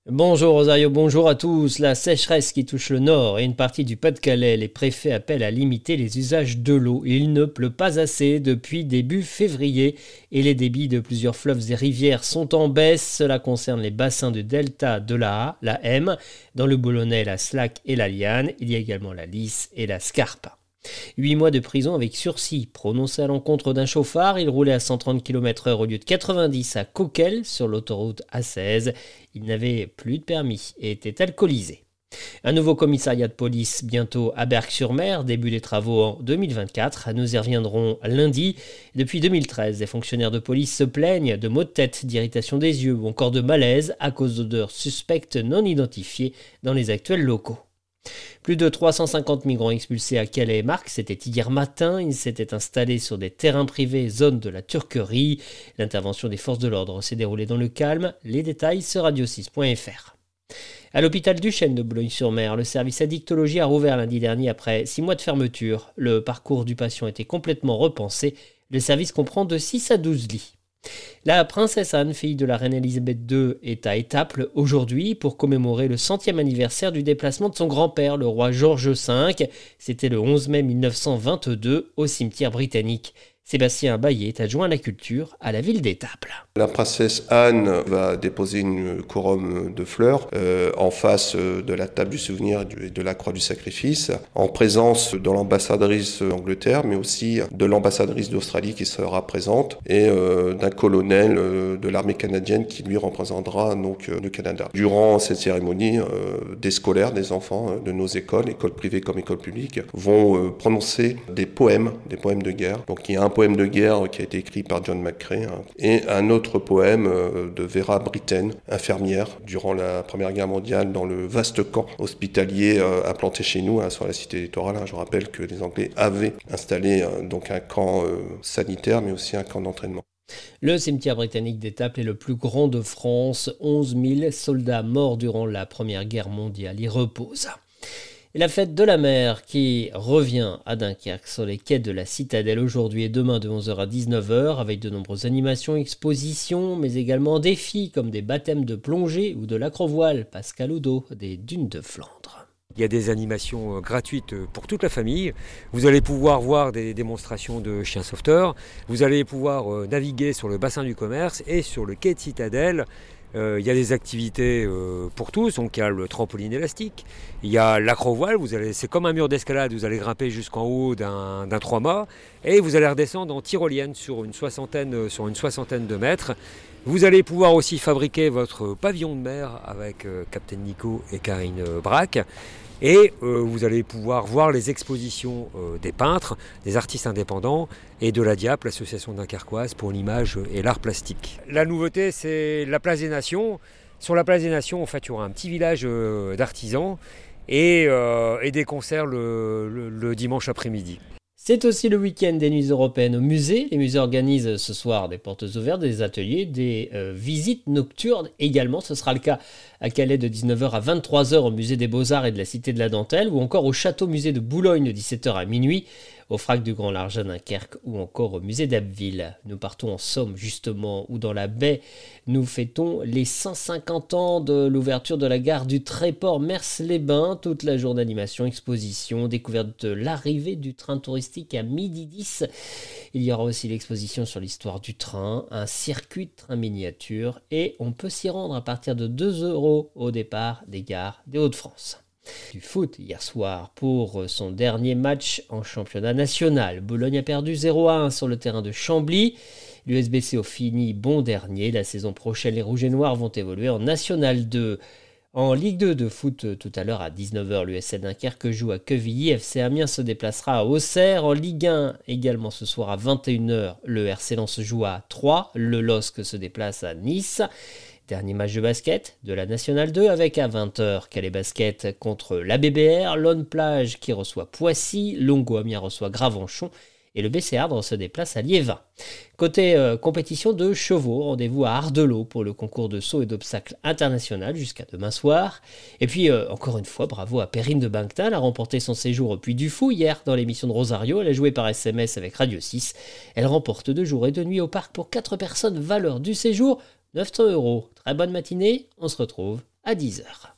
Bonjour Rosario, bonjour à tous. La sécheresse qui touche le nord et une partie du Pas-de-Calais, les préfets appellent à limiter les usages de l'eau. Il ne pleut pas assez depuis début février et les débits de plusieurs fleuves et rivières sont en baisse. Cela concerne les bassins du delta de la A, la M, dans le Boulonnais, la Slack et la Liane. Il y a également la Lys et la Scarpe. 8 mois de prison avec sursis prononcé à l'encontre d'un chauffard. Il roulait à 130 km/h au lieu de 90 à Coquelles sur l'autoroute A16. Il n'avait plus de permis et était alcoolisé. Un nouveau commissariat de police bientôt à Berck-sur-Mer, début des travaux en 2024. Nous y reviendrons lundi. Depuis 2013, les fonctionnaires de police se plaignent de maux de tête, d'irritation des yeux ou encore de malaise à cause d'odeurs suspectes non identifiées dans les actuels locaux. Plus de 350 migrants expulsés à Calais et Marques, c'était hier matin. Ils s'étaient installés sur des terrains privés, zone de la Turquerie. L'intervention des forces de l'ordre s'est déroulée dans le calme. Les détails sur radio6.fr. À l'hôpital Duchesne de Boulogne-sur-Mer, le service addictologie a rouvert lundi dernier après 6 mois de fermeture. Le parcours du patient était complètement repensé. Le service comprend de 6 à 12 lits. La princesse Anne, fille de la reine Elisabeth II, est à Étaples aujourd'hui pour commémorer le 100e anniversaire du déplacement de son grand-père, le roi George V. C'était le 11 mai 1922 au cimetière britannique. Sébastien Baillet est adjoint à la culture à la ville d'Étaples. La princesse Anne va déposer une couronne de fleurs en face de la table du souvenir et de la croix du sacrifice, en présence de l'ambassadrice d'Angleterre, mais aussi de l'ambassadrice d'Australie qui sera présente, et d'un colonel de l'armée canadienne qui lui représentera donc le Canada. Durant cette cérémonie, des scolaires, des enfants de nos écoles privées comme écoles publiques, vont prononcer des poèmes de guerre. Donc il y a un poème de guerre qui a été écrit par John McCrae et un autre poème de Vera Britten, infirmière durant la Première Guerre mondiale dans le vaste camp hospitalier implanté chez nous sur la cité littorale. Je rappelle que les Anglais avaient installé donc un camp sanitaire mais aussi un camp d'entraînement. Le cimetière britannique d'Étaples est le plus grand de France. 11 000 soldats morts durant la Première Guerre mondiale y reposent. Et la fête de la mer qui revient à Dunkerque sur les quais de la Citadelle aujourd'hui et demain de 11h à 19h avec de nombreuses animations, expositions, mais également défis comme des baptêmes de plongée ou de l'acrovoile. Pascal Oudot des Dunes de Flandre. Il y a des animations gratuites pour toute la famille. Vous allez pouvoir voir des démonstrations de chiens sauveteurs. Vous allez pouvoir naviguer sur le bassin du commerce et sur le quai de Citadelle. Il y a des activités pour tous, donc il y a le trampoline élastique, il y a l'acrovoile, c'est comme un mur d'escalade, vous allez grimper jusqu'en haut d'un 3-mâts et vous allez redescendre en tyrolienne sur une soixantaine de mètres. Vous allez pouvoir aussi fabriquer votre pavillon de mer avec Captain Nico et Karine Braque. Et vous allez pouvoir voir les expositions des peintres, des artistes indépendants et de la DIAP, l'association dunkerquoise pour l'image et l'art plastique. La nouveauté, c'est la place des Nations. Sur la place des Nations, en fait, il y aura un petit village d'artisans et des concerts le dimanche après-midi. C'est aussi le week-end des nuits européennes au musée. Les musées organisent ce soir des portes ouvertes, des ateliers, des visites nocturnes également. Ce sera le cas à Calais de 19h à 23h au musée des Beaux-Arts et de la Cité de la Dentelle ou encore au château-musée de Boulogne de 17h à minuit, au Frac du Grand Large à Dunkerque ou encore au musée d'Abbeville. Nous partons en Somme justement où dans la baie nous fêtons les 150 ans de l'ouverture de la gare du Tréport Mers-les-Bains. Toute la journée d'animation, exposition, découverte de l'arrivée du train touristique à 12h10. Il y aura aussi l'exposition sur l'histoire du train, un circuit de train miniature et on peut s'y rendre à partir de 2 € au départ des gares des Hauts-de-France. Du foot hier soir pour son dernier match en championnat national. Boulogne a perdu 0-1 sur le terrain de Chambly. L'USBC a fini bon dernier. La saison prochaine, les Rouges et Noirs vont évoluer en National 2. En Ligue 2 de foot, tout à l'heure à 19h, l'USL Dunkerque joue à Quevilly. FC Amiens se déplacera à Auxerre. En Ligue 1, également ce soir à 21h, le RC Lens joue à Troyes. Le LOSC se déplace à Nice. Dernier match de basket de la Nationale 2 avec à 20h Calais Basket contre la BBR, Lone Plage qui reçoit Poissy, Longo Amiens reçoit Gravenchon et le BC Ardres se déplace à Liévin. Côté compétition de chevaux, rendez-vous à Ardelot pour le concours de saut et d'obstacles international jusqu'à demain soir. Et puis encore une fois, bravo à Perrine de Banctin, elle a remporté son séjour au Puy du Fou hier dans l'émission de Rosario. Elle a joué par SMS avec Radio 6. Elle remporte 2 jours et 2 nuits au parc pour 4 personnes, valeur du séjour 900 €. Très bonne matinée, on se retrouve à 10h.